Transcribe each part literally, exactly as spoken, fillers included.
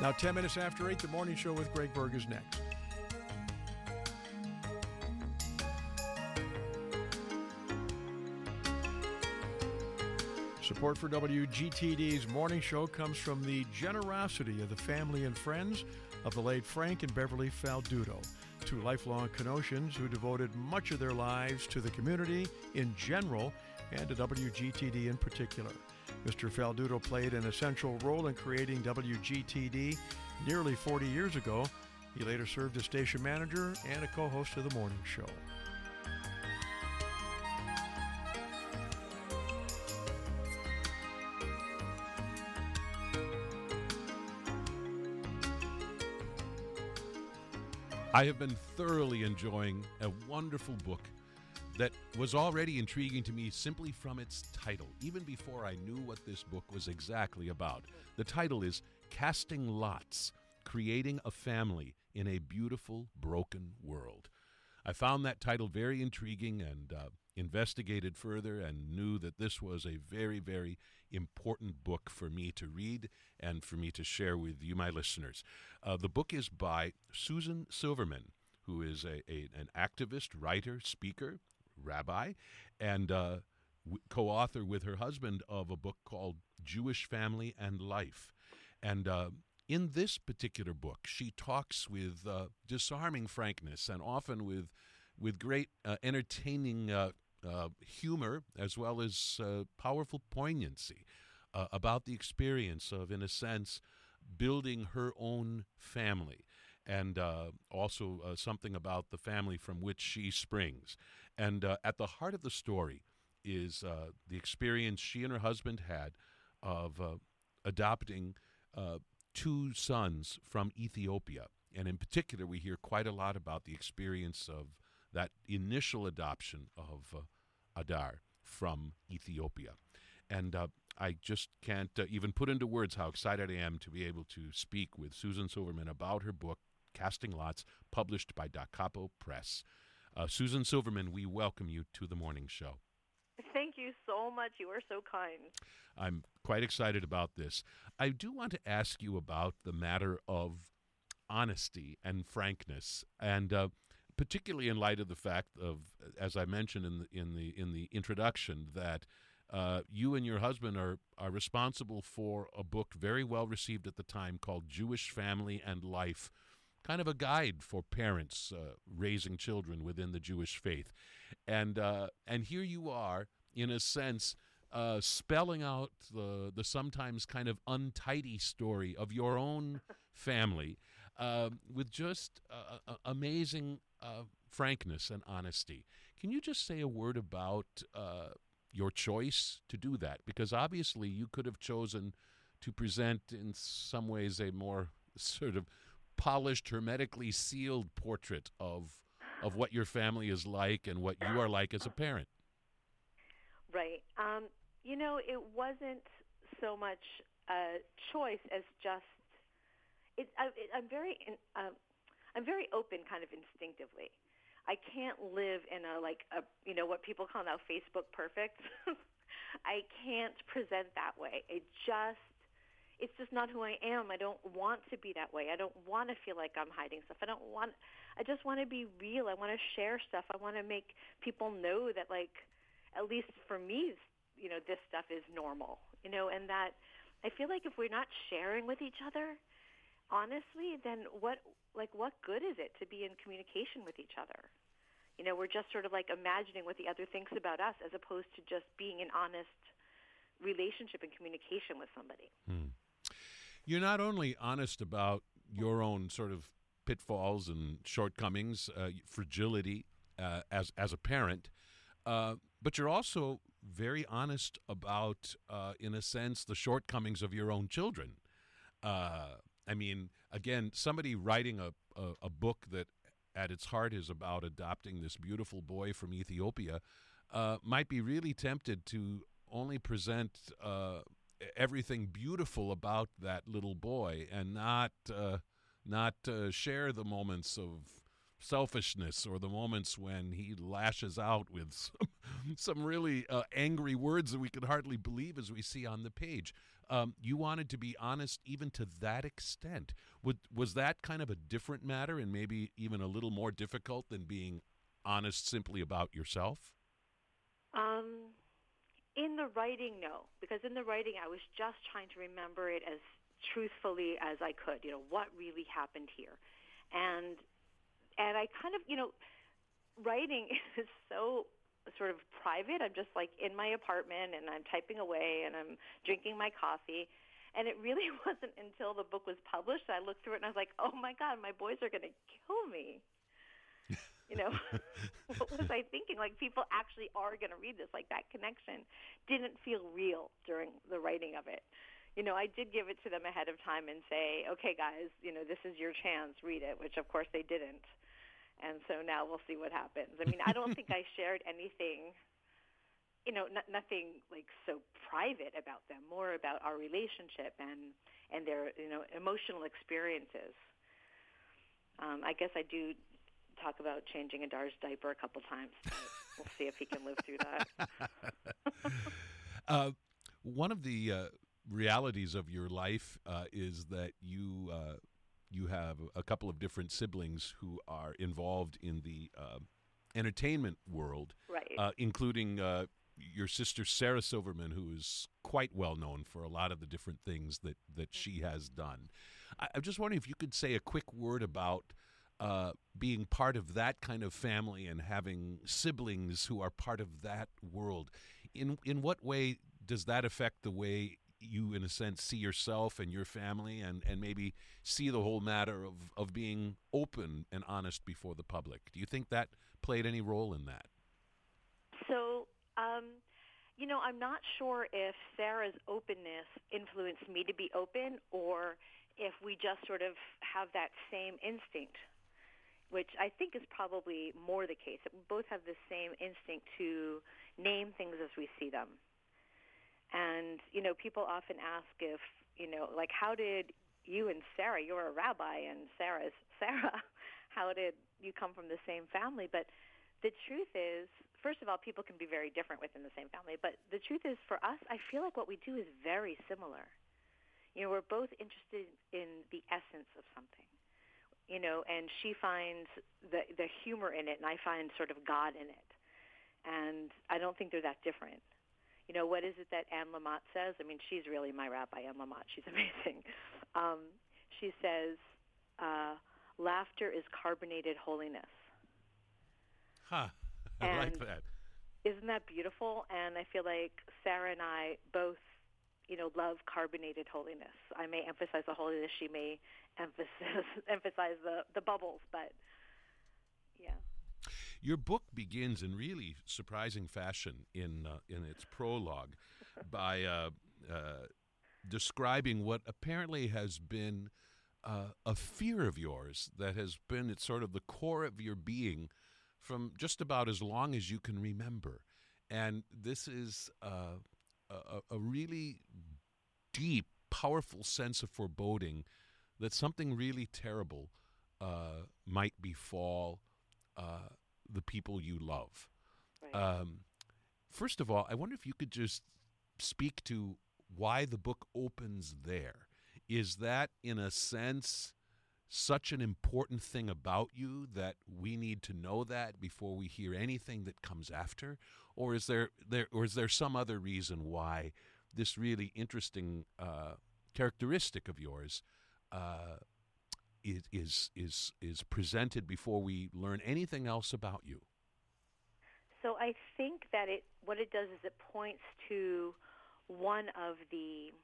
Now, ten minutes after eight, the morning show with Greg Berg is next. Support for W G T D's morning show comes from the generosity of the family and friends of the late Frank and Beverly Falduto, two lifelong Kenoshians who devoted much of their lives to the community in general and to W G T D in particular. Mister Falduto played an essential role in creating W G T D nearly forty years ago. He later served as station manager and a co-host of the morning show. I have been thoroughly enjoying a wonderful book that was already intriguing to me simply from its title, even before I knew what this book was exactly about. The title is Casting Lots, Creating a Family in a Beautiful, Broken World. I found that title very intriguing and uh, investigated further and knew that this was a very, very important book for me to read and for me to share with you, my listeners. Uh, the book is by Susan Silverman, who is a, a an activist, writer, speaker, rabbi, and uh, w- co-author with her husband of a book called Jewish Family and Life. And uh, in this particular book, she talks with uh, disarming frankness and often with with great uh, entertaining uh, uh, humor as well as uh, powerful poignancy uh, about the experience of, in a sense, building her own family, and uh, also uh, something about the family from which she springs. And uh, at the heart of the story is uh, the experience she and her husband had of uh, adopting uh, two sons from Ethiopia. And in particular, we hear quite a lot about the experience of that initial adoption of uh, Adar from Ethiopia. And uh, I just can't uh, even put into words how excited I am to be able to speak with Susan Silverman about her book, Casting Lots, published by Da Capo Press. Uh, Susan Silverman, we welcome you to the morning show. Thank you so much. You are so kind. I'm quite excited about this. I do want to ask you about the matter of honesty and frankness, and uh, particularly in light of the fact of, as I mentioned in the in the in the introduction, that uh, you and your husband are are responsible for a book very well received at the time called Jewish Family and Life, kind of a guide for parents uh, raising children within the Jewish faith, and uh, and here you are, in a sense, uh, spelling out the the sometimes kind of untidy story of your own family uh, with just uh, uh, amazing uh, frankness and honesty. Can you just say a word about uh, your choice to do that? Because obviously you could have chosen to present in some ways a more sort of polished, hermetically sealed portrait of of what your family is like and what you are like as a parent. Right. Um, you know, it wasn't so much a choice as just it. I, it I'm very, uh, I'm very open, kind of instinctively. I can't live in a like a you know what people call now Facebook perfect. I can't present that way. It just It's just not who I am. I don't want to be that way. I don't want to feel like I'm hiding stuff. I don't want, I just want to be real. I want to share stuff. I want to make people know that, like, at least for me, you know, this stuff is normal, you know, and that I feel like if we're not sharing with each other, honestly, then what, like, what good is it to be in communication with each other? You know, we're just sort of like imagining what the other thinks about us as opposed to just being an honest relationship and communication with somebody. Hmm. You're not only honest about your own sort of pitfalls and shortcomings, uh, fragility uh, as as a parent, uh, but you're also very honest about, uh, in a sense, the shortcomings of your own children. Uh, I mean, again, somebody writing a, a, a book that at its heart is about adopting this beautiful boy from Ethiopia uh, might be really tempted to only present uh, everything beautiful about that little boy and not uh, not uh, share the moments of selfishness or the moments when he lashes out with some, some really uh, angry words that we could hardly believe as we see on the page. Um, you wanted to be honest even to that extent. Would, was that kind of a different matter and maybe even a little more difficult than being honest simply about yourself? Um, in the writing, no. Because in the writing, I was just trying to remember it as truthfully as I could. You know, what really happened here. And and I kind of, you know, writing is so sort of private. I'm just like in my apartment and I'm typing away and I'm drinking my coffee. And it really wasn't until the book was published that I looked through it and I was like, oh my God, my boys are going to kill me. You know, what was I thinking? Like, people actually are going to read this. Like, that connection didn't feel real during the writing of it. You know, I did give it to them ahead of time and say, okay, guys, you know, this is your chance, read it, which of course they didn't. And so now we'll see what happens. I mean, I don't think I shared anything, you know, n- nothing like so private about them, more about our relationship and, and their, you know, emotional experiences. Um, I guess I do talk about changing Adar's diaper a couple times. But we'll see if he can live through that. uh, one of the uh, realities of your life uh, is that you uh, you have a couple of different siblings who are involved in the uh, entertainment world, right? Uh, including uh, your sister Sarah Silverman, who is quite well known for a lot of the different things that that she has done. I, I'm just wondering if you could say a quick word about Uh, being part of that kind of family and having siblings who are part of that world. In in what way does that affect the way you, in a sense, see yourself and your family and, and maybe see the whole matter of, of being open and honest before the public? Do you think that played any role in that? So, um, you know, I'm not sure if Sarah's openness influenced me to be open or if we just sort of have that same instinct, which I think is probably more the case. We both have the same instinct to name things as we see them. And, you know, people often ask if, you know, like, how did you and Sarah, you're a rabbi and Sarah's Sarah, how did you come from the same family? But the truth is, first of all, people can be very different within the same family. But the truth is, for us, I feel like what we do is very similar. You know, we're both interested in the essence of something. You know, and she finds the the humor in it, and I find sort of God in it. And I don't think they're that different. You know, what is it that Anne Lamott says? I mean, she's really my rabbi, Anne Lamott. She's amazing. Um, she says, uh, laughter is carbonated holiness. Huh. I and like that. Isn't that beautiful? And I feel like Sarah and I both, you know, love carbonated holiness. I may emphasize the holiness. She may emphasize emphasize the, the bubbles, but yeah. Your book begins in really surprising fashion in uh, in its prologue by uh, uh, describing what apparently has been uh, a fear of yours that has been at sort of the core of your being from just about as long as you can remember. And this is uh, a, a really deep, powerful sense of foreboding that something really terrible uh, might befall uh, the people you love. Right. Um, first of all, I wonder if you could just speak to why the book opens there. Is that, in a sense, such an important thing about you that we need to know that before we hear anything that comes after? Or is there, there, or is there some other reason why this really interesting uh, characteristic of yours uh, is, is is is presented before we learn anything else about you? So I think that it what it does is it points to one of the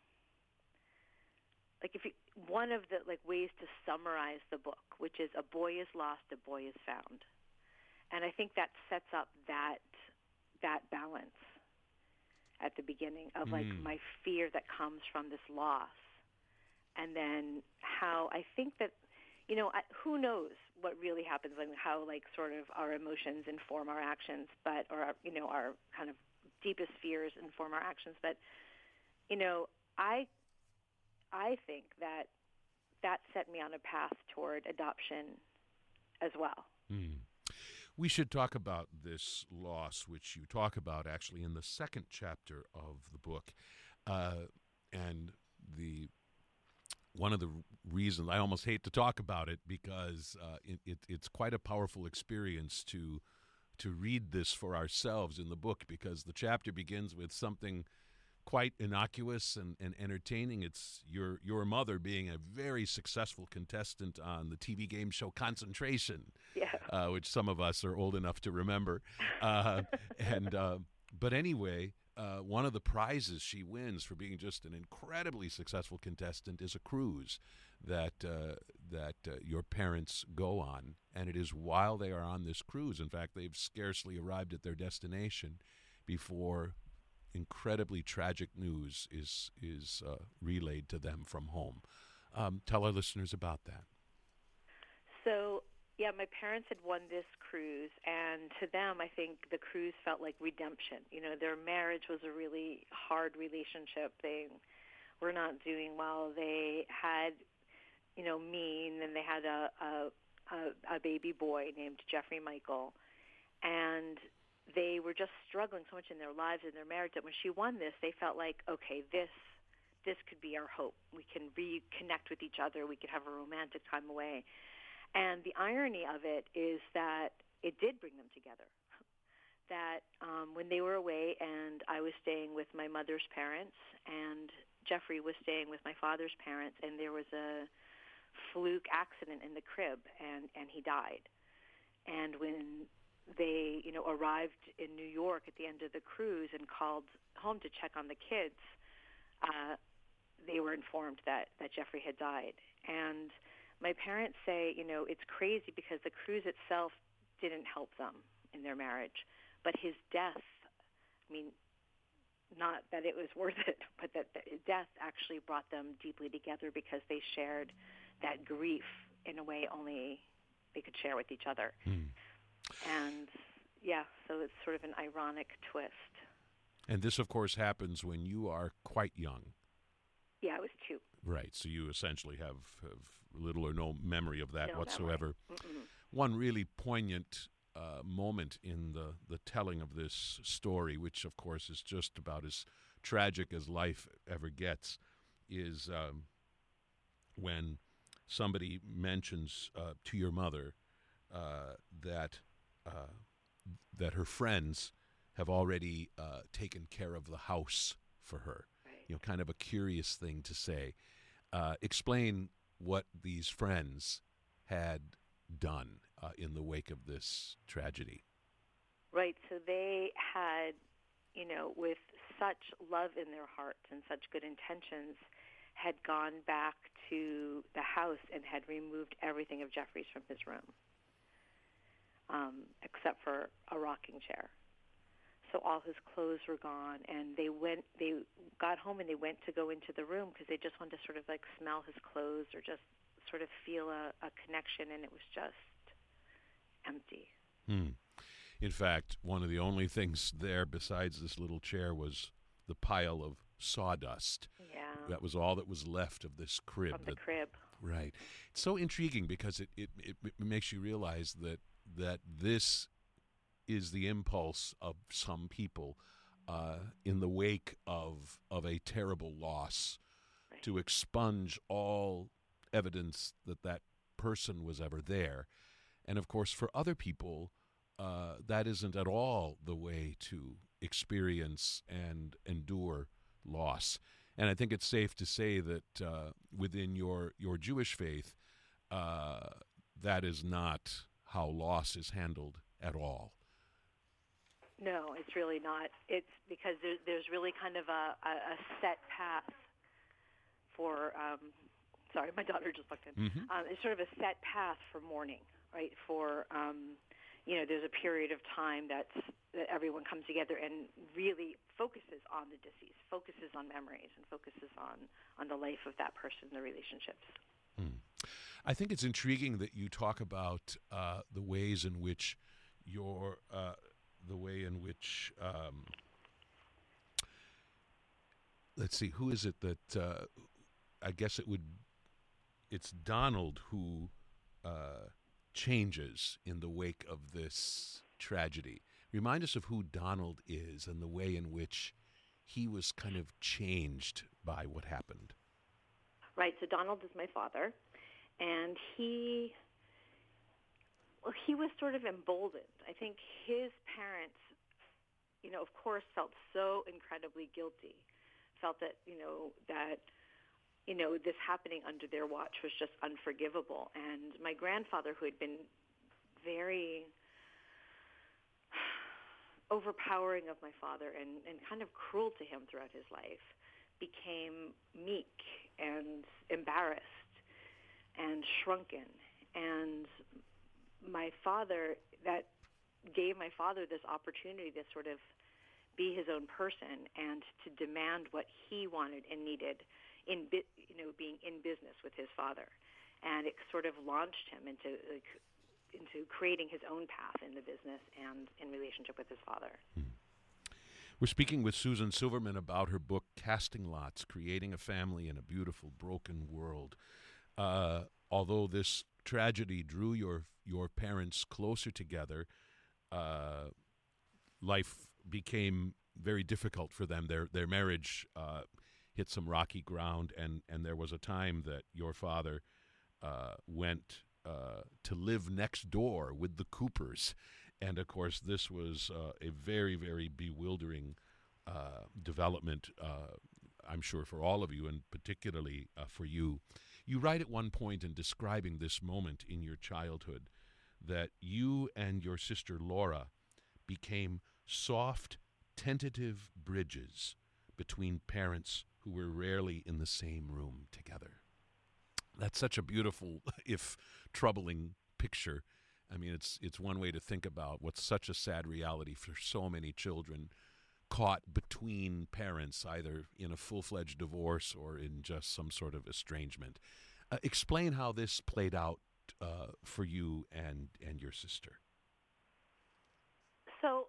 like if you, one of the like ways to summarize the book, which is a boy is lost, a boy is found, and I think that sets up that that balance at the beginning of like Mm. my fear that comes from this loss, and then how I think that, you know, I, who knows what really happens, like how like sort of our emotions inform our actions, but or our, you know, our kind of deepest fears inform our actions. But you know, I I think that that set me on a path toward adoption as well. Hmm. We should talk about this loss, which you talk about actually in the second chapter of the book, uh, and the one of the reasons I almost hate to talk about it because uh, it, it, it's quite a powerful experience to to read this for ourselves in the book, because the chapter begins with something quite innocuous and, and entertaining. It's your your mother being a very successful contestant on the T V game show Concentration, Yeah. uh, which some of us are old enough to remember. Uh, and uh, but anyway, uh, one of the prizes she wins for being just an incredibly successful contestant is a cruise that uh, that uh, your parents go on, and it is while they are on this cruise. In fact, they've scarcely arrived at their destination before incredibly tragic news is is uh, relayed to them from home. Um, tell our listeners about that. So, yeah, my parents had won this cruise, and to them, I think the cruise felt like redemption. You know, their marriage was a really hard relationship. They were not doing well. They had, you know, me, and then they had a a, a, a baby boy named Jeffrey Michael, and they were just struggling so much in their lives and their marriage that when she won this, they felt like, okay, this this could be our hope. We can reconnect with each other. We could have a romantic time away. And the irony of it is that it did bring them together. That um, when they were away and I was staying with my mother's parents and Jeffrey was staying with my father's parents, and there was a fluke accident in the crib, and, and he died. And when they, you know, arrived in New York at the end of the cruise and called home to check on the kids, uh, they were informed that, that Jeffrey had died. And my parents say, you know, it's crazy because the cruise itself didn't help them in their marriage, but his death, I mean, not that it was worth it, but that the death actually brought them deeply together because they shared that grief in a way only they could share with each other. Hmm. And, yeah, so it's sort of an ironic twist. And this, of course, happens when you are quite young. Yeah, I was two. Right, so you essentially have, have little or no memory of that No whatsoever. One really poignant uh, moment in the, the telling of this story, which, of course, is just about as tragic as life ever gets, is um, when somebody mentions uh, to your mother uh, that uh, that her friends have already uh, taken care of the house for her. Right. You know, kind of a curious thing to say. Uh, explain what these friends had done uh, in the wake of this tragedy. Right. So they had, you know, with such love in their hearts and such good intentions, had gone back to the house and had removed everything of Jeffrey's from his room, um, except for a rocking chair. So all his clothes were gone, and they went. They got home and they went to go into the room because they just wanted to sort of like smell his clothes or just sort of feel a, a connection, and it was just empty. Hmm. In fact, one of the only things there besides this little chair was the pile of sawdust. Yeah. That was all that was left of this crib. From the that, crib. Right. It's so intriguing because it, it, it, it makes you realize that that this is the impulse of some people uh, in the wake of of a terrible loss, Right. to expunge all evidence that that person was ever there. And of course, for other people, uh, that isn't at all the way to experience and endure loss. And I think it's safe to say that uh, within your, your Jewish faith, uh, that is not how loss is handled at all. No, it's really not. It's because there, there's really kind of a, a, a set path for, um, sorry, my daughter just looked in. Mm-hmm. Um, it's sort of a set path for mourning, right? For, um, you know, there's a period of time that's, that everyone comes together and really focuses on the deceased, focuses on memories, and focuses on, on the life of that person, the relationships. Hmm. I think it's intriguing that you talk about uh, the ways in which your uh, the way in which um, let's see, who is it that uh, I guess it would it's Donald who uh, changes in the wake of this tragedy. Remind us of who Donald is and the way in which he was kind of changed by what happened. Right. So Donald is my father, and he, well, he was sort of emboldened. I think his parents, you know, of course, felt so incredibly guilty, felt that, you know, that, you know, this happening under their watch was just unforgivable. And my grandfather, who had been very overpowering of my father and, and kind of cruel to him throughout his life, became meek and embarrassed and shrunken. And my father, that gave my father this opportunity to sort of be his own person and to demand what he wanted and needed in, you know, being in business with his father. And it sort of launched him into like, into creating his own path in the business and in relationship with his father. Hmm. We're speaking with Susan Silverman about her book, Casting Lots, Creating a Family in a Beautiful Broken World. Uh, although this tragedy drew your your parents closer together, uh, life became very difficult for them. Their their marriage uh, hit some rocky ground, and, and there was a time that your father uh, went uh, to live next door with the Coopers. And, of course, this was uh, a very, very bewildering uh, development, uh, I'm sure, for all of you, and particularly uh, for you. You write at one point in describing this moment in your childhood that you and your sister Laura became soft, tentative bridges between parents who were rarely in the same room together. That's such a beautiful, if troubling, picture. I mean, it's it's one way to think about what's such a sad reality for so many children caught between parents, either in a full-fledged divorce or in just some sort of estrangement. Uh, explain how this played out uh, for you and, and your sister. So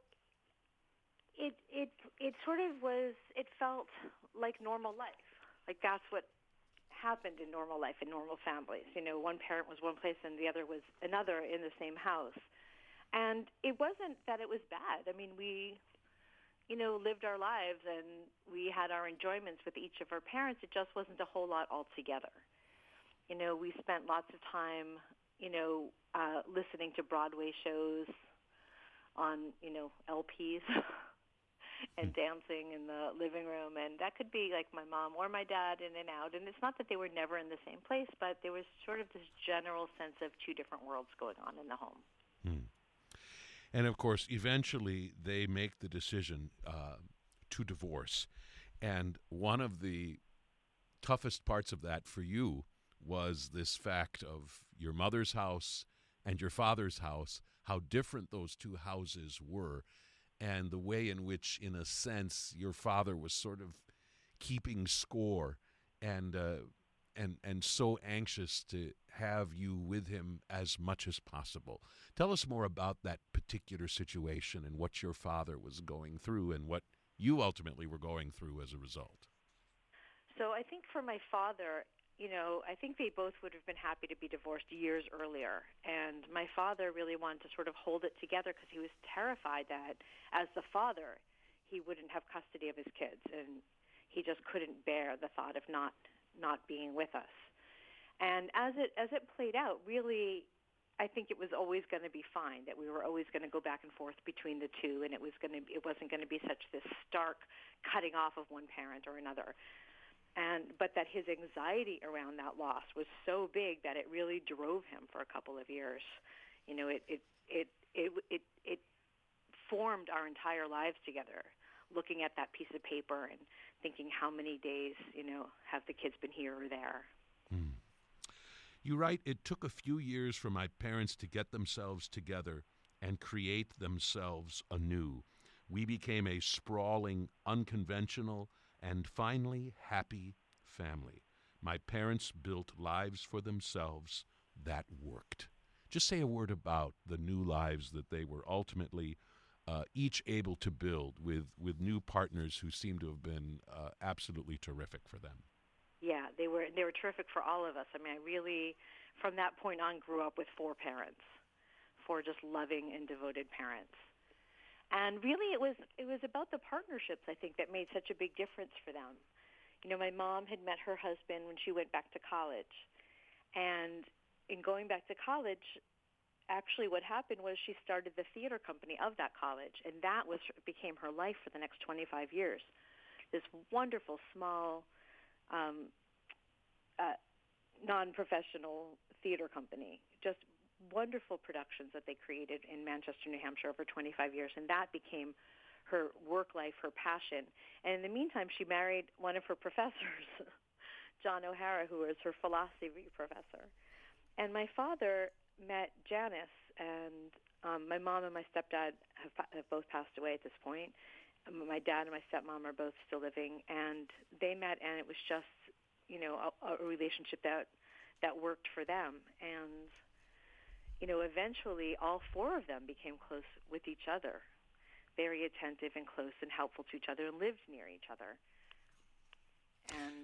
it it it sort of was, it felt like normal life. Like that's what happened in normal life, in normal families. You know, one parent was one place and the other was another in the same house. And it wasn't that it was bad. I mean, we, you know, lived our lives and we had our enjoyments with each of our parents. It just wasn't a whole lot altogether. You know, we spent lots of time, you know, uh, listening to Broadway shows on, you know, L Ps. And dancing in the living room, and that could be like my mom or my dad in and out. And it's not that they were never in the same place, but there was sort of this general sense of two different worlds going on in the home. Hmm. And of course, eventually they make the decision uh, to divorce. And one of the toughest parts of that for you was this fact of your mother's house and your father's house, how different those two houses were, and the way in which, in a sense, your father was sort of keeping score and uh, and and so anxious to have you with him as much as possible. Tell us more about that particular situation and what your father was going through and what you ultimately were going through as a result. So I think for my father, you know, I think they both would have been happy to be divorced years earlier. And my father really wanted to sort of hold it together because he was terrified that as the father, he wouldn't have custody of his kids. And he just couldn't bear the thought of not not being with us. And as it as it played out, really, I think it was always going to be fine, that we were always going to go back and forth between the two, and it was going to it wasn't going to be such this stark cutting off of one parent or another. And but that his anxiety around that loss was so big that it really drove him for a couple of years. You know, it it it it it, it formed our entire lives together, looking at that piece of paper and thinking how many days, you know, have the kids been here or there. Hmm. You write, it took a few years for my parents to get themselves together and create themselves anew. We became a sprawling, unconventional, and finally happy family. My parents built lives for themselves that worked. Just say a word about the new lives that they were ultimately uh, each able to build with, with new partners who seem to have been uh, absolutely terrific for them. Yeah, they were they were terrific for all of us. I mean, I really, from that point on, grew up with four parents. four just loving and devoted parents. And really, it was it was about the partnerships, I think, that made such a big difference for them. You know, my mom had met her husband when she went back to college. And in going back to college, actually what happened was she started the theater company of that college, and that was became her life for the next twenty-five years. This wonderful, small, um, uh, non-professional theater company, just wonderful productions that they created in Manchester, New Hampshire over twenty-five years, and that became her work life, her passion. And in the meantime, she married one of her professors, John O'Hara, who was her philosophy professor. And my father met Janice, and um, my mom and my stepdad have, have both passed away at this point. Um, my dad and my stepmom are both still living, and they met, and it was just, you know, a, a relationship that that worked for them. And, you know, eventually all four of them became close with each other, very attentive and close and helpful to each other, and lived near each other. And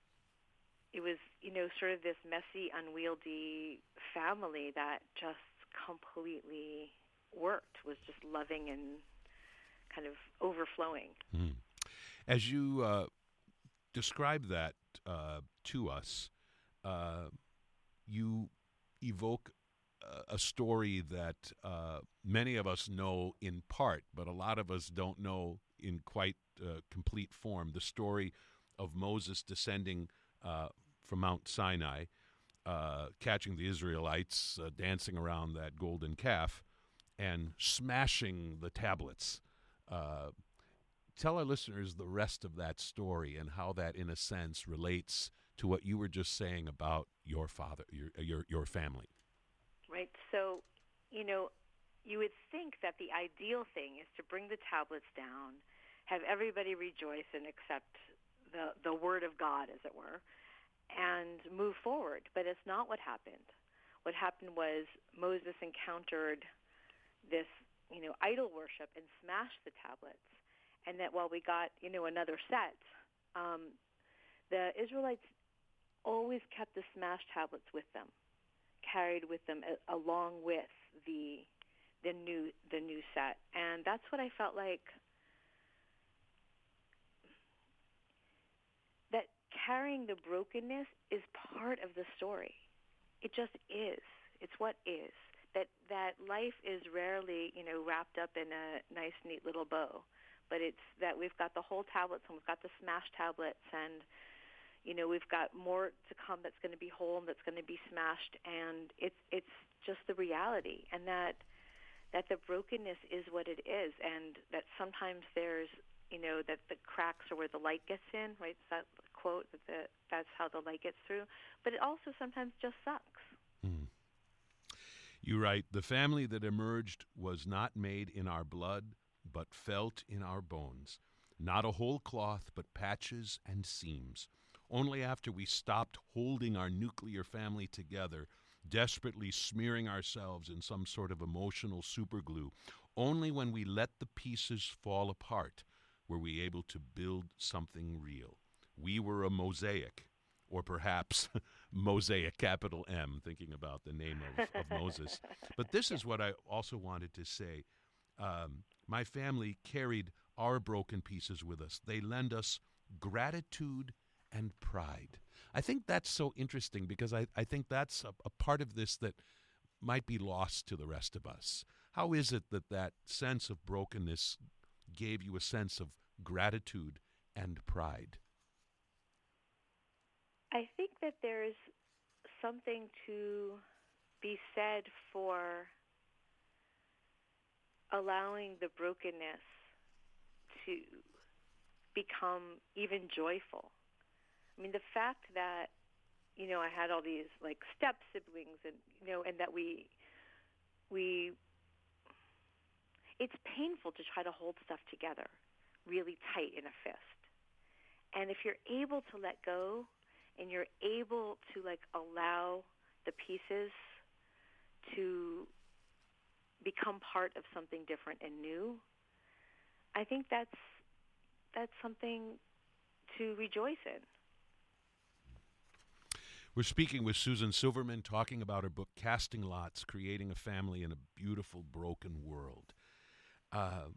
it was, you know, sort of this messy, unwieldy family that just completely worked, was just loving and kind of overflowing. Mm. As you uh, describe that uh, to us, uh, you evoke a, a story that uh, many of us know in part, but a lot of us don't know in quite uh, complete form. The story of Moses descending uh, from Mount Sinai, uh, catching the Israelites uh, dancing around that golden calf, and smashing the tablets. Uh, tell our listeners the rest of that story and how that, in a sense, relates to what you were just saying about your father, your your, your family. Right. So, you know, you would think that the ideal thing is to bring the tablets down, have everybody rejoice and accept the the word of God, as it were, and move forward. But it's not what happened. What happened was Moses encountered this, you know, idol worship and smashed the tablets. And that while we got, you know, another set, um, the Israelites always kept the smashed tablets with them, carried with them a, along with the the new the new set. And that's what I felt like, that carrying the brokenness is part of the story. It just is. It's what is. That that life is rarely, you know, wrapped up in a nice, neat little bow. But it's that we've got the whole tablets, and we've got the smashed tablets, and, you know, we've got more to come that's going to be whole and that's going to be smashed. And it's it's just the reality, and that that the brokenness is what it is, and that sometimes there's, you know, that the cracks are where the light gets in, right? It's that quote, that the, that's how the light gets through. But it also sometimes just sucks. Mm. You write, the family that emerged was not made in our blood, but felt in our bones. Not a whole cloth, but patches and seams. Only after we stopped holding our nuclear family together, desperately smearing ourselves in some sort of emotional superglue, only when we let the pieces fall apart were we able to build something real. We were a mosaic, or perhaps Mosaic, capital M, thinking about the name of, of Moses. But this is what I also wanted to say. Um, my family carried our broken pieces with us. They lend us gratitude and pride. I think that's so interesting, because I, I think that's a, a part of this that might be lost to the rest of us. How is it that that sense of brokenness gave you a sense of gratitude and pride? I think that there's something to be said for allowing the brokenness to become even joyful. I mean, the fact that, you know, I had all these like step siblings, and, you know, and that we, we, it's painful to try to hold stuff together really tight in a fist. And if you're able to let go, and you're able to like allow the pieces to become part of something different and new, I think that's that's something to rejoice in. We're speaking with Susan Silverman, talking about her book, Casting Lots, Creating a Family in a Beautiful Broken World. Uh,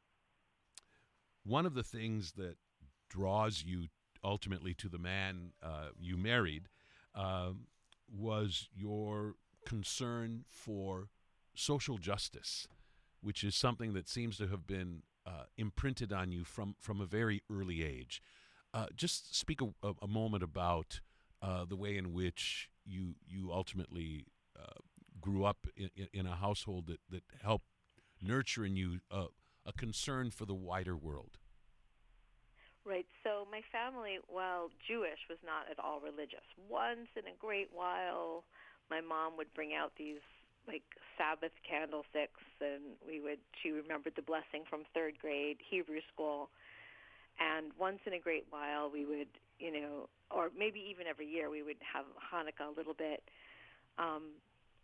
one of the things that draws you ultimately to the man uh, you married uh, was your concern for social justice, which is something that seems to have been uh, imprinted on you from, from a very early age. Uh, just speak a, a, a moment about uh, the way in which you you ultimately uh, grew up in, in a household that, that helped nurture in you uh, a concern for the wider world. Right. So my family, while Jewish, was not at all religious. Once in a great while, my mom would bring out these like Sabbath candlesticks, and we would. She remembered the blessing from third grade Hebrew school, and once in a great while, we would, you know, or maybe even every year, we would have Hanukkah a little bit. Um,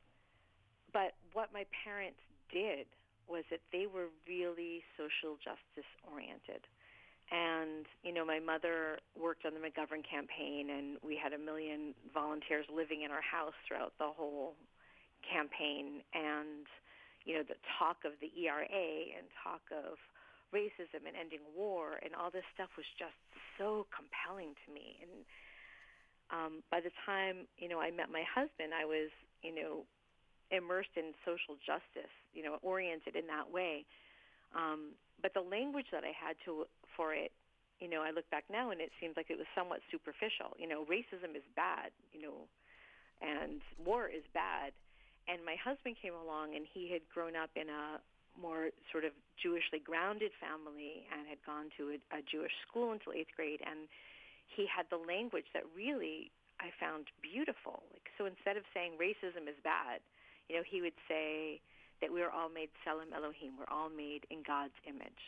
but what my parents did was that they were really social justice oriented. And, you know, my mother worked on the McGovern campaign, and we had a million volunteers living in our house throughout the whole campaign. And, you know, the talk of the E R A and talk of racism and ending war and all this stuff was just so compelling to me. And um, by the time, you know, I met my husband, I was, you know, immersed in social justice, you know, oriented in that way. Um, but the language that I had to for it, you know, I look back now and it seems like it was somewhat superficial. You know, racism is bad, you know, and war is bad. And my husband came along, and he had grown up in a more sort of Jewishly grounded family and had gone to a, a Jewish school until eighth grade. And he had the language that really I found beautiful. Like, so instead of saying racism is bad, you know, he would say that we are all made Tselem Elohim. We're all made in God's image.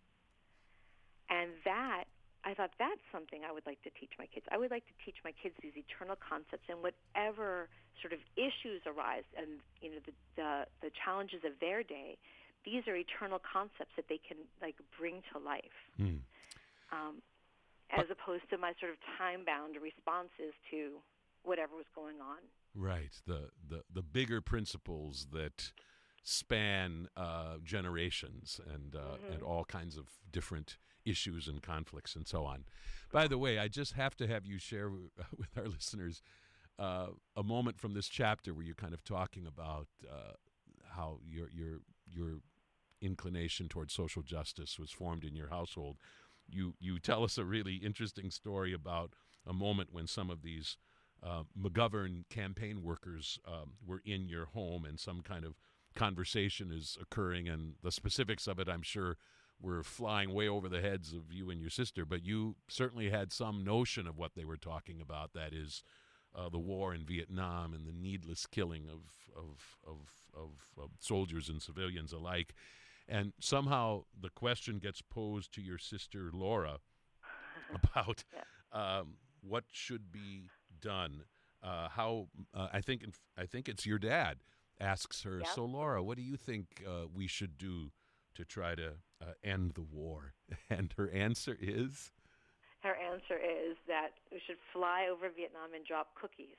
And that, I thought that's something I would like to teach my kids. I would like to teach my kids these eternal concepts, and whatever sort of issues arise and, you know, the, the, the challenges of their day, these are eternal concepts that they can, like, bring to life. Mm. Um, as but, opposed to my sort of time-bound responses to whatever was going on. Right. The, the, the bigger principles that span uh, generations and uh, mm-hmm. and all kinds of different issues and conflicts and so on. By the way, I just have to have you share w- with our listeners uh, a moment from this chapter where you're kind of talking about uh, how your your your inclination towards social justice was formed in your household. You you tell us a really interesting story about a moment when some of these uh, McGovern campaign workers um, were in your home, and some kind of conversation is occurring, and the specifics of it, I'm sure, were flying way over the heads of you and your sister, but you certainly had some notion of what they were talking about, that is uh, the war in Vietnam and the needless killing of of, of of of soldiers and civilians alike. And somehow the question gets posed to your sister Laura about yeah. um, what should be done. Uh, how uh, I think I think it's your dad asks her, yep. So Laura, what do you think uh, we should do to try to uh, end the war? And her answer is? Her answer is that we should fly over Vietnam and drop cookies.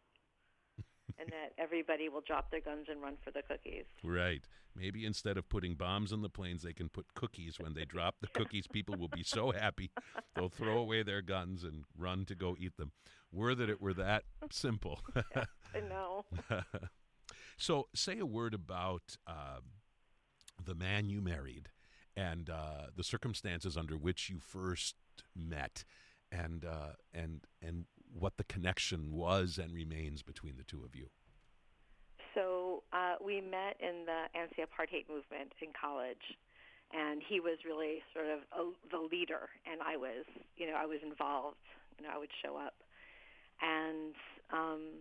And that everybody will drop their guns and run for the cookies. Right. Maybe instead of putting bombs in the planes, they can put cookies. When they drop the cookies, people will be so happy. They'll throw away their guns and run to go eat them. Were that it were that simple. Yeah, I know. So say a word about uh, the man you married and uh, the circumstances under which you first met, and uh, and and what the connection was and remains between the two of you. So uh, we met in the anti-apartheid movement in college, and he was really sort of a, the leader, and I was, you know, I was involved. You know, I would show up, and um,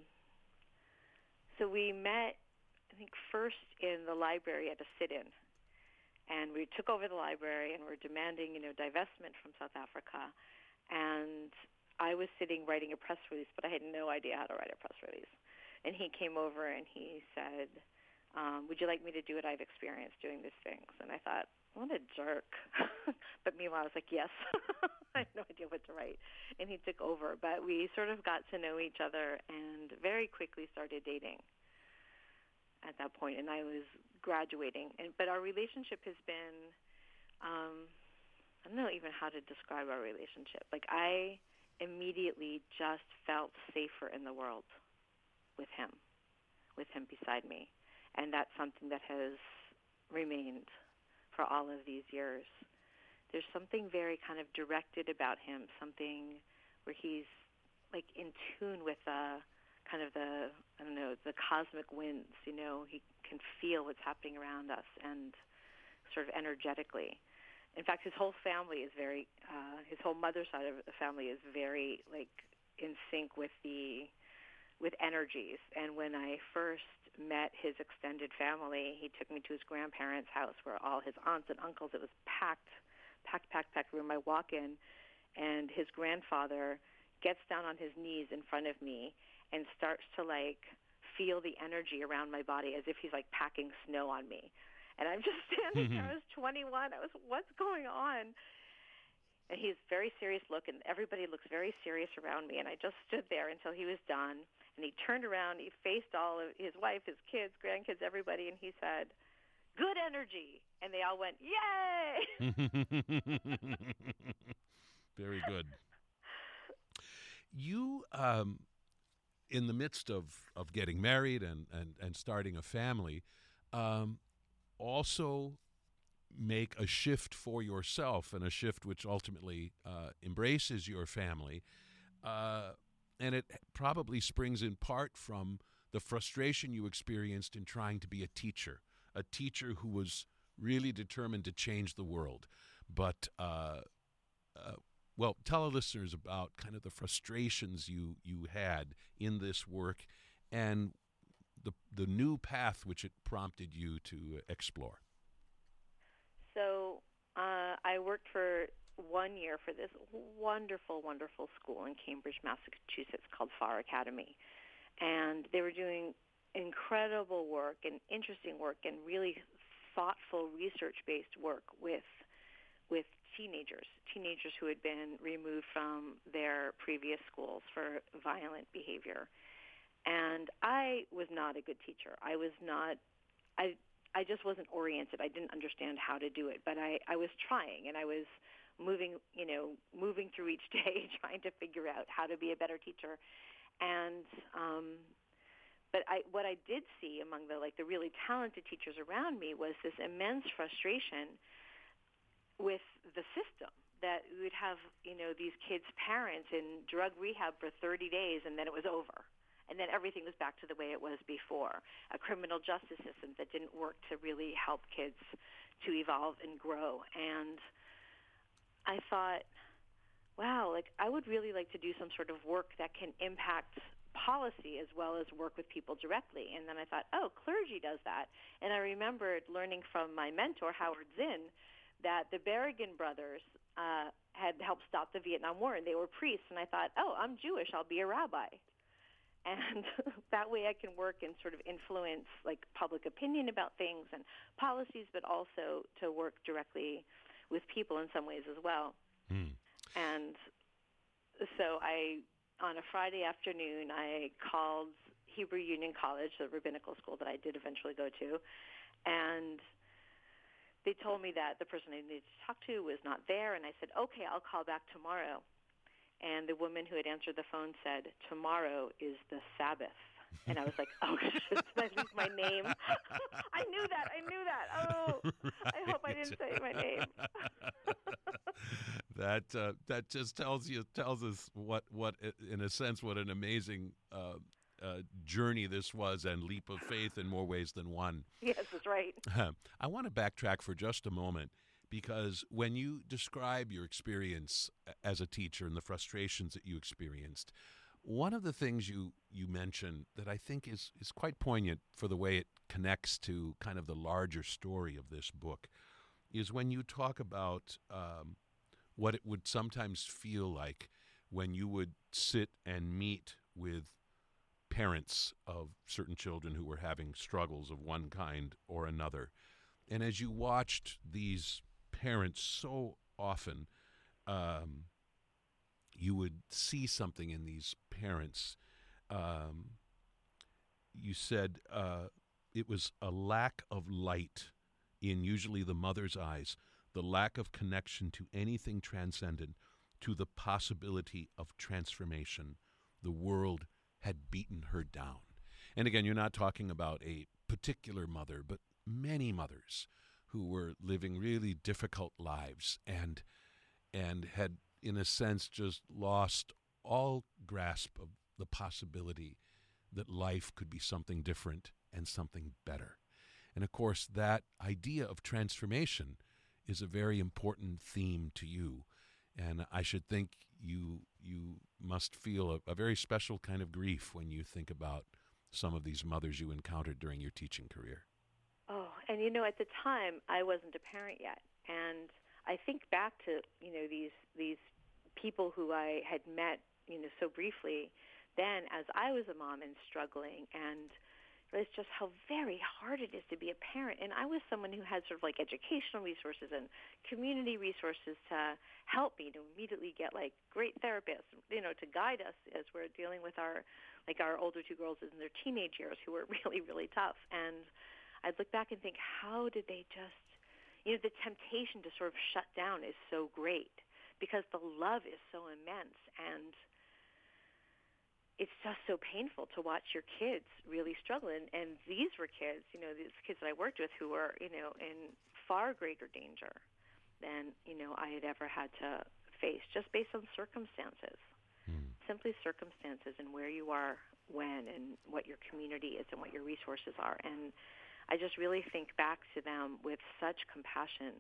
so we met, I think, first in the library at a sit-in, and we took over the library and were demanding, you know, divestment from South Africa, and I was sitting writing a press release, but I had no idea how to write a press release. And he came over and he said, um, would you like me to do what I've experienced doing these things? And I thought, what a jerk. But meanwhile, I was like, yes, I had no idea what to write. And he took over. But we sort of got to know each other and very quickly started dating at that point. And I was graduating. And, but our relationship has been, um, I don't know even how to describe our relationship. Like, I immediately just felt safer in the world with him, with him beside me. And that's something that has remained for all of these years. There's something very kind of directed about him, something where he's like in tune with the kind of the, I don't know, the cosmic winds, you know. He can feel what's happening around us and sort of energetically. In fact, his whole family is very, uh, his whole mother's side of the family is very, like, in sync with the, with energies. And when I first met his extended family, he took me to his grandparents' house where all his aunts and uncles, it was packed, packed, packed, packed room. I walk in, and his grandfather gets down on his knees in front of me and starts to, like, feel the energy around my body as if he's, like, packing snow on me. And I'm just standing there. I was twenty-one. I was, what's going on? And he's very serious look, and everybody looks very serious around me. And I just stood there until he was done. And he turned around. He faced all of his wife, his kids, grandkids, everybody, and he said, "Good energy." And they all went, "Yay!" Very good. You, um, in the midst of, of getting married and, and, and starting a family, um, also make a shift for yourself, and a shift which ultimately uh, embraces your family. Uh, and it probably springs in part from the frustration you experienced in trying to be a teacher, a teacher who was really determined to change the world. But, uh, uh, well, tell our listeners about kind of the frustrations you, you had in this work and the the new path which it prompted you to explore. So uh, I worked for one year for this wonderful, wonderful school in Cambridge, Massachusetts called Farr Academy. And they were doing incredible work and interesting work and really thoughtful, research-based work with with teenagers, teenagers who had been removed from their previous schools for violent behavior. And I was not a good teacher. I was not, I I just wasn't oriented. I didn't understand how to do it, but I, I was trying, and I was moving, you know, moving through each day, trying to figure out how to be a better teacher. And, um, but I, what I did see among the, like, the really talented teachers around me was this immense frustration with the system, that we would have, you know, these kids' parents in drug rehab for thirty days, and then it was over. And then everything was back to the way it was before, a criminal justice system that didn't work to really help kids to evolve and grow. And I thought, wow, like, I would really like to do some sort of work that can impact policy as well as work with people directly. And then I thought, oh, clergy does that. And I remembered learning from my mentor, Howard Zinn, that the Berrigan brothers uh, had helped stop the Vietnam War, and they were priests. And I thought, oh, I'm Jewish, I'll be a rabbi. And that way I can work and sort of influence, like, public opinion about things and policies, but also to work directly with people in some ways as well. Mm. And so I, on a Friday afternoon, I called Hebrew Union College, the rabbinical school that I did eventually go to, and they told me that the person I needed to talk to was not there, and I said, okay, I'll call back tomorrow. And the woman who had answered the phone said, tomorrow is the Sabbath. And I was like, oh, shit, did I lose my name? I knew that. I knew that. Oh, right. I hope I didn't say my name. that uh, that just tells you tells us what, what in a sense, what an amazing uh, uh, journey this was, and leap of faith in more ways than one. Yes, that's right. I want to backtrack for just a moment, because when you describe your experience as a teacher and the frustrations that you experienced, one of the things you, you mentioned that I think is, is quite poignant for the way it connects to kind of the larger story of this book is when you talk about um, what it would sometimes feel like when you would sit and meet with parents of certain children who were having struggles of one kind or another. And as you watched these parents so often, um, you would see something in these parents. Um, you said uh, it was a lack of light in usually the mother's eyes, the lack of connection to anything transcendent, to the possibility of transformation. The world had beaten her down. And again, you're not talking about a particular mother, but many mothers who were living really difficult lives and and had, in a sense, just lost all grasp of the possibility that life could be something different and something better. And of course, that idea of transformation is a very important theme to you. And I should think you you must feel a, a very special kind of grief when you think about some of these mothers you encountered during your teaching career. Oh, and you know, at the time, I wasn't a parent yet. And I think back to, you know, these these people who I had met, you know, so briefly then as I was a mom and struggling, and it's just how very hard it is to be a parent. And I was someone who had sort of like educational resources and community resources to help me to immediately get like great therapists, you know, to guide us as we're dealing with our, like our older two girls in their teenage years who were really, really tough. And I'd look back and think, how did they just, you know, the temptation to sort of shut down is so great because the love is so immense. And it's just so painful to watch your kids really struggle. And, and these were kids, you know, these kids that I worked with who were, you know, in far greater danger than, you know, I had ever had to face just based on circumstances, mm. simply circumstances and where you are when and what your community is and what your resources are. And I just really think back to them with such compassion,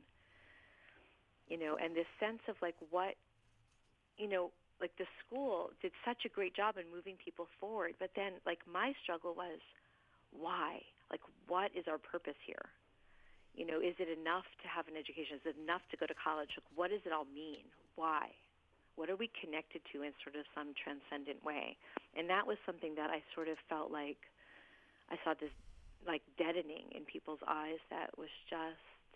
you know, and this sense of like what, you know, like the school did such a great job in moving people forward. But then like my struggle was, why? Like, what is our purpose here? You know, is it enough to have an education? Is it enough to go to college? Like, what does it all mean? Why? What are we connected to in sort of some transcendent way? And that was something that I sort of felt like I saw this like deadening in people's eyes that was just,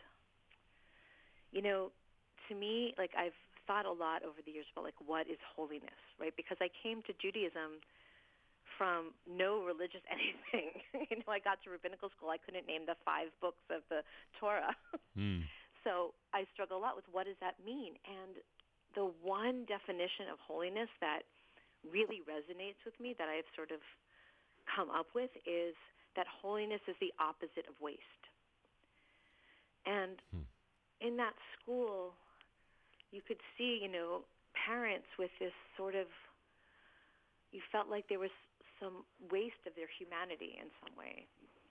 you know, to me, like I've thought a lot over the years about like what is holiness, right? Because I came to Judaism from no religious anything. You know, I got to rabbinical school, I couldn't name the five books of the Torah. Mm. So I struggle a lot with what does that mean? And the one definition of holiness that really resonates with me that I've sort of come up with is that holiness is the opposite of waste. And mm. in that school, you could see, you know, parents with this sort of, you felt like there was some waste of their humanity in some way.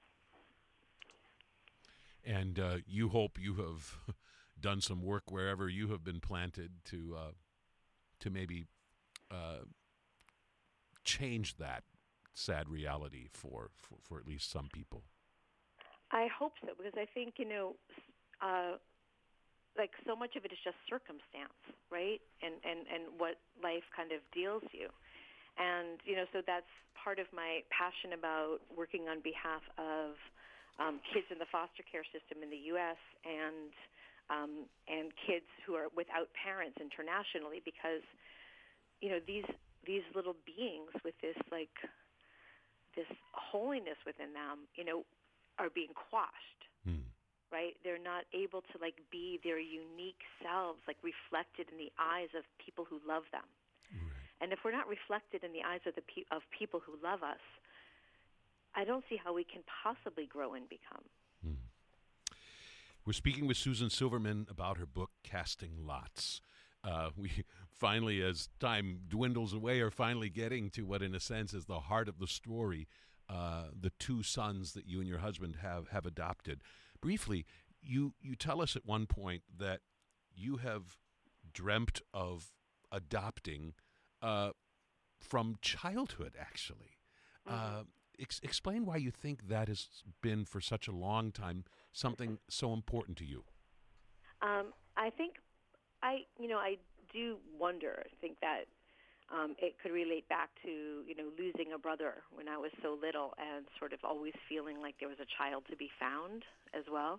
And uh, you hope you have done some work wherever you have been planted to uh, to maybe uh, change that sad reality for, for, for at least some people. I hope so, because I think, you know, uh, like so much of it is just circumstance, right? And, and, and what life kind of deals you. And, you know, so that's part of my passion about working on behalf of um, kids in the foster care system in the U S and um, and kids who are without parents internationally, because, you know, these these little beings with this, like, this holiness within them, you know, are being quashed. Mm. Right? They're not able to, like, be their unique selves, like, reflected in the eyes of people who love them. Right. And if we're not reflected in the eyes of the pe- of people who love us, I don't see how we can possibly grow and become. Mm. We're speaking with Susan Silverman about her book, Casting Lots. Uh, we finally, as time dwindles away, are finally getting to what, in a sense, is the heart of the story, uh, the two sons that you and your husband have, have adopted. Briefly, you, you tell us at one point that you have dreamt of adopting uh, from childhood, actually. Mm-hmm. Uh, ex- explain why you think that has been, for such a long time, something so important to you. Um, I think, I you know, I do wonder, I think that um, it could relate back to, you know, losing a brother when I was so little and sort of always feeling like there was a child to be found as well.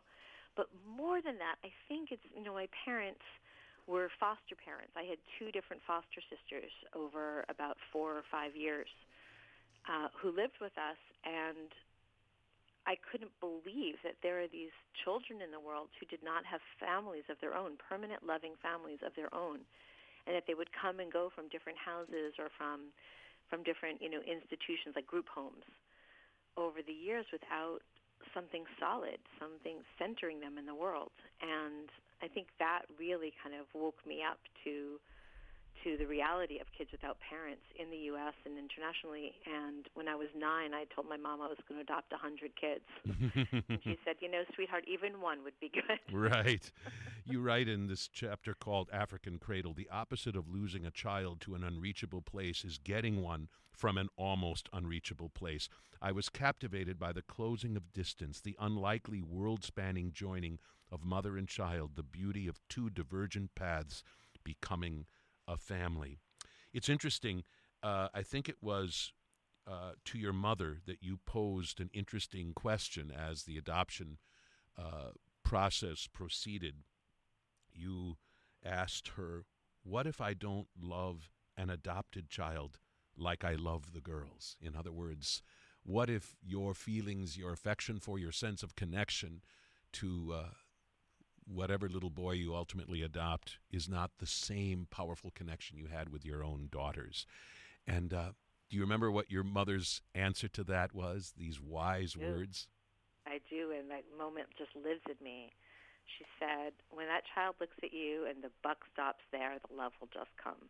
But more than that, I think it's, you know, my parents were foster parents. I had two different foster sisters over about four or five years uh, who lived with us, and I couldn't believe that there are these children in the world who did not have families of their own, permanent loving families of their own, and that they would come and go from different houses or from from different, you know, institutions like group homes over the years without something solid, something centering them in the world. And I think that really kind of woke me up to to the reality of kids without parents in the U S and internationally. And when I was nine, I told my mom I was going to adopt a hundred kids. And she said, you know, sweetheart, even one would be good. Right. You write in this chapter called African Cradle, the opposite of losing a child to an unreachable place is getting one from an almost unreachable place. I was captivated by the closing of distance, the unlikely world-spanning joining of mother and child, the beauty of two divergent paths becoming a family. It's interesting. Uh, I think it was uh, to your mother that you posed an interesting question as the adoption uh, process proceeded. You asked her, what if I don't love an adopted child like I love the girls? In other words, what if your feelings, your affection for, your sense of connection to uh, whatever little boy you ultimately adopt is not the same powerful connection you had with your own daughters? And uh, do you remember what your mother's answer to that was, these wise I words? I do, and that moment just lives in me. She said, when that child looks at you and the buck stops there, the love will just come.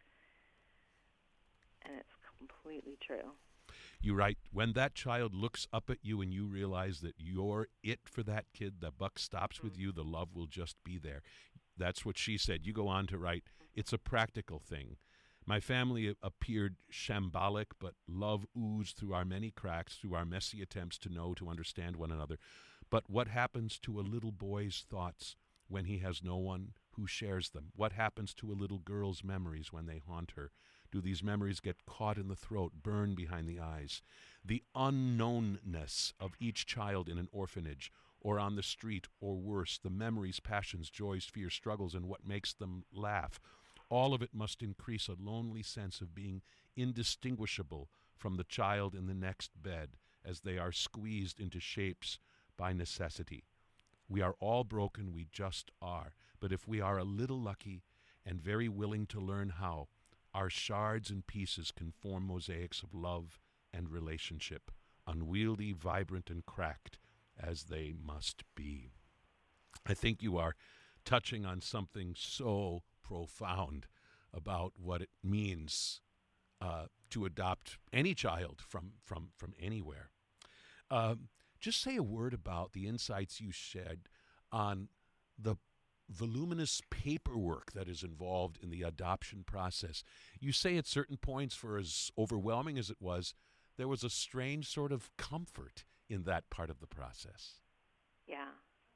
And it's completely true. You write, when that child looks up at you and you realize that you're it for that kid, the buck stops mm-hmm. with you, the love will just be there. That's what she said. You go on to write, it's a practical thing. My family appeared shambolic, but love oozed through our many cracks, through our messy attempts to know, to understand one another. But what happens to a little boy's thoughts when he has no one who shares them? What happens to a little girl's memories when they haunt her? Do these memories get caught in the throat, burn behind the eyes? The unknownness of each child in an orphanage or on the street, or worse, the memories, passions, joys, fears, struggles, and what makes them laugh. All of it must increase a lonely sense of being indistinguishable from the child in the next bed as they are squeezed into shapes by necessity. We are all broken, we just are. But if we are a little lucky and very willing to learn how, our shards and pieces can form mosaics of love and relationship, unwieldy, vibrant, and cracked as they must be. I think you are touching on something so profound about what it means uh, to adopt any child from, from, from anywhere. Um, just say a word about the insights you shed on the voluminous paperwork that is involved in the adoption process. You say at certain points, for as overwhelming as it was, there was a strange sort of comfort in that part of the process. Yeah.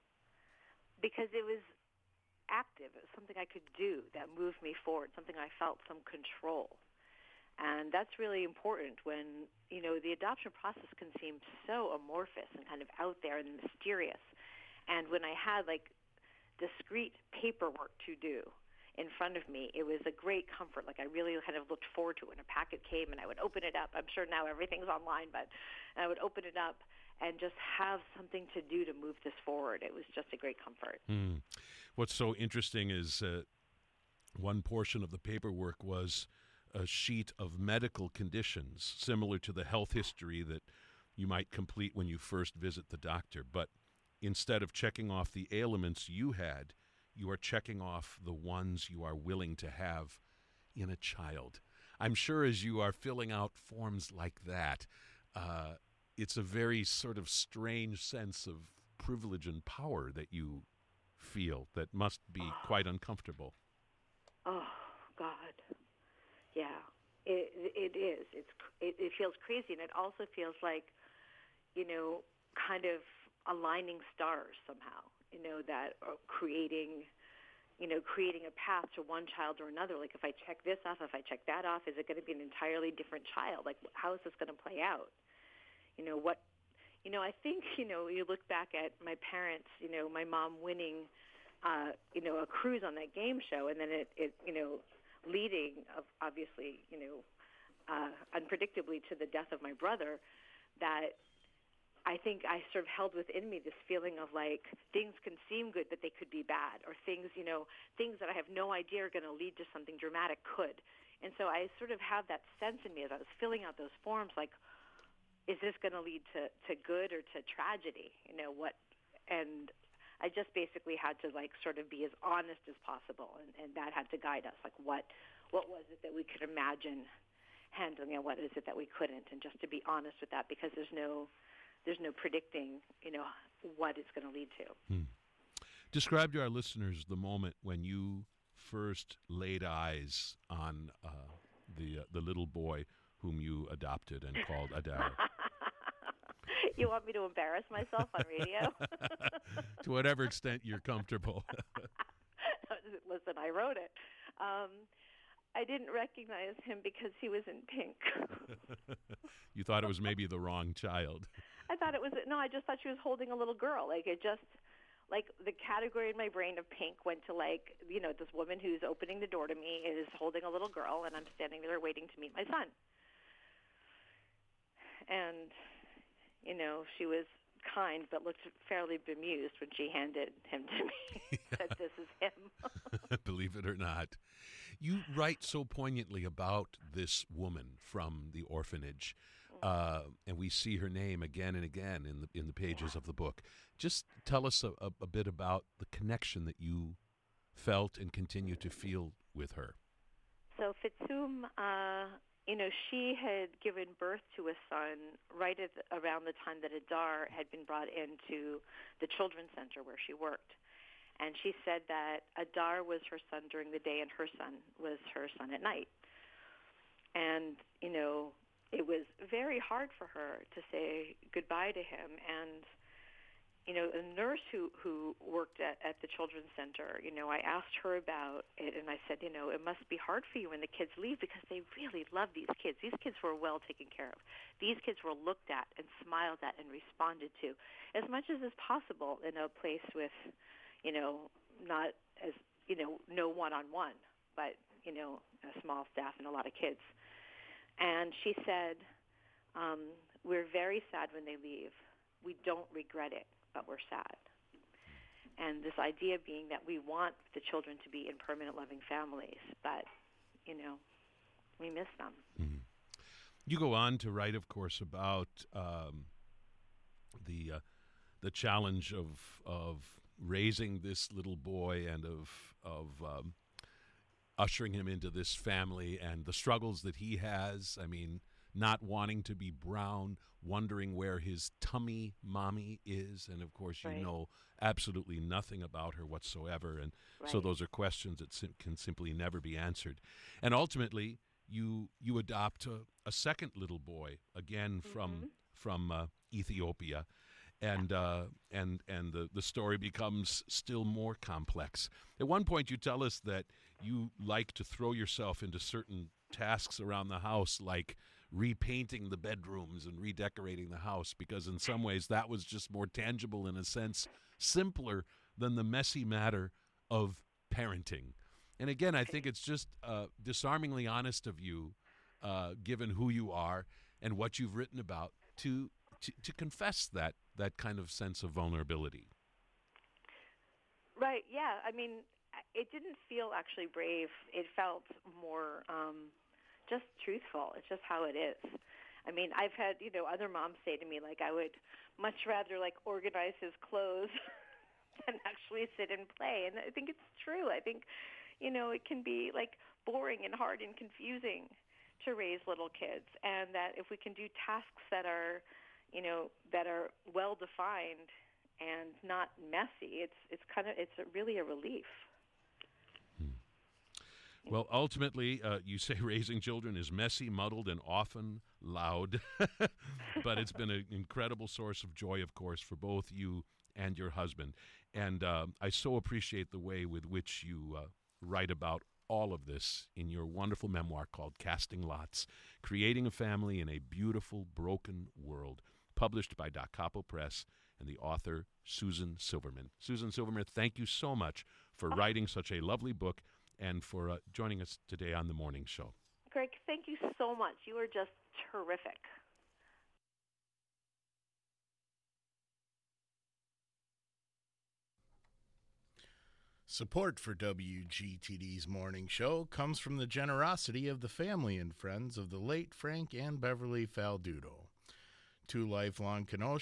Because it was active. It was something I could do that moved me forward, something I felt some control. And that's really important when, you know, the adoption process can seem so amorphous and kind of out there and mysterious. And when I had, like, discrete paperwork to do in front of me, it was a great comfort. Like, I really kind of looked forward to it when a packet came and I would open it up. I'm sure now everything's online, but I would open it up and just have something to do to move this forward. It was just a great comfort. Mm. What's so interesting is uh, one portion of the paperwork was a sheet of medical conditions similar to the health history that you might complete when you first visit the doctor. But instead of checking off the ailments you had, you are checking off the ones you are willing to have in a child. I'm sure as you are filling out forms like that, uh, it's a very sort of strange sense of privilege and power that you feel that must be oh. quite uncomfortable. Oh, God. Yeah, it it is. It's it, it feels crazy, and it also feels like, you know, kind of aligning stars somehow, you know, that are creating, you know, creating a path to one child or another. Like, if I check this off, if I check that off, is it going to be an entirely different child? Like, how is this going to play out? You know, what, you know, I think, you know, you look back at my parents, you know, my mom winning, uh, you know, a cruise on that game show, and then it, it you know, leading, of obviously, you know, uh, unpredictably to the death of my brother, that I think I sort of held within me this feeling of like things can seem good, but they could be bad, or things, you know, things that I have no idea are going to lead to something dramatic could. And so I sort of have that sense in me as I was filling out those forms, like, is this going to lead to, to good or to tragedy? You know, what, and I just basically had to like sort of be as honest as possible, and, and that had to guide us. Like, what, what was it that we could imagine handling, and what is it that we couldn't? And just to be honest with that, because there's no, there's no predicting, you know, what it's going to lead to. Hmm. Describe to our listeners the moment when you first laid eyes on uh, the uh, the little boy whom you adopted and called Adair. You want me to embarrass myself on radio? To whatever extent you're comfortable. Listen, I wrote it. Um, I didn't recognize him because he was in pink. You thought it was maybe the wrong child. I thought it was, no, I just thought she was holding a little girl. Like, it just, like, the category in my brain of pink went to, like, you know, this woman who's opening the door to me is holding a little girl, and I'm standing there waiting to meet my son. And, you know, she was kind but looked fairly bemused when she handed him to me. Said, this is him. Believe it or not. You write so poignantly about this woman from the orphanage, uh, and we see her name again and again in the in the pages Yeah. of the book. Just tell us a, a, a bit about the connection that you felt and continue to feel with her. So Fitsum, uh, you know, she had given birth to a son right at the, around the time that Adair had been brought into the children's center where she worked. And she said that Adair was her son during the day and her son was her son at night. And, you know, it was very hard for her to say goodbye to him. And, you know, a nurse who, who worked at, at the children's center, you know, I asked her about it, and I said, you know, it must be hard for you when the kids leave because they really love these kids. These kids were well taken care of. These kids were looked at and smiled at and responded to as much as is possible in a place with, you know, not as, you know, no one-on-one, but, you know, a small staff and a lot of kids. And she said, um, we're very sad when they leave. We don't regret it, but we're sad. And this idea being that we want the children to be in permanent loving families, but, you know, we miss them. Mm-hmm. You go on to write, of course, about um, the uh, the challenge of of raising this little boy and of of um, ushering him into this family and the struggles that he has. I mean, not wanting to be brown, wondering where his tummy mommy is. And, of course, you Right. know absolutely nothing about her whatsoever. And so Right. those are questions that sim- can simply never be answered. And ultimately, you you adopt a, a second little boy, again from Mhm. from uh, Ethiopia. And uh, and and the, the story becomes still more complex. At one point, you tell us that you like to throw yourself into certain tasks around the house, like repainting the bedrooms and redecorating the house, because in some ways that was just more tangible, in a sense, simpler than the messy matter of parenting. And again, I think it's just uh, disarmingly honest of you, uh, given who you are and what you've written about, to to, to confess that that kind of sense of vulnerability. Right, yeah. I mean, it didn't feel actually brave. It felt more um, just truthful. It's just how it is. I mean, I've had, you know, other moms say to me, like, I would much rather, like, organize his clothes than actually sit and play. And I think it's true. I think, you know, it can be, like, boring and hard and confusing to raise little kids. And that if we can do tasks that are, you know, that are well-defined and not messy, it's it's kind of, it's a, really a relief. Hmm. Well, ultimately, uh, you say raising children is messy, muddled, and often loud, but it's been an incredible source of joy, of course, for both you and your husband. And uh, I so appreciate the way with which you uh, write about all of this in your wonderful memoir called Casting Lots, Creating a Family in a Beautiful, Broken World, published by Da Capo Press, and the author, Susan Silverman. Susan Silverman, thank you so much for writing such a lovely book and for uh, joining us today on the morning show. Greg, thank you so much. You are just terrific. Support for W G T D's morning show comes from the generosity of the family and friends of the late Frank and Beverly Faldudo. Two lifelong Kenosha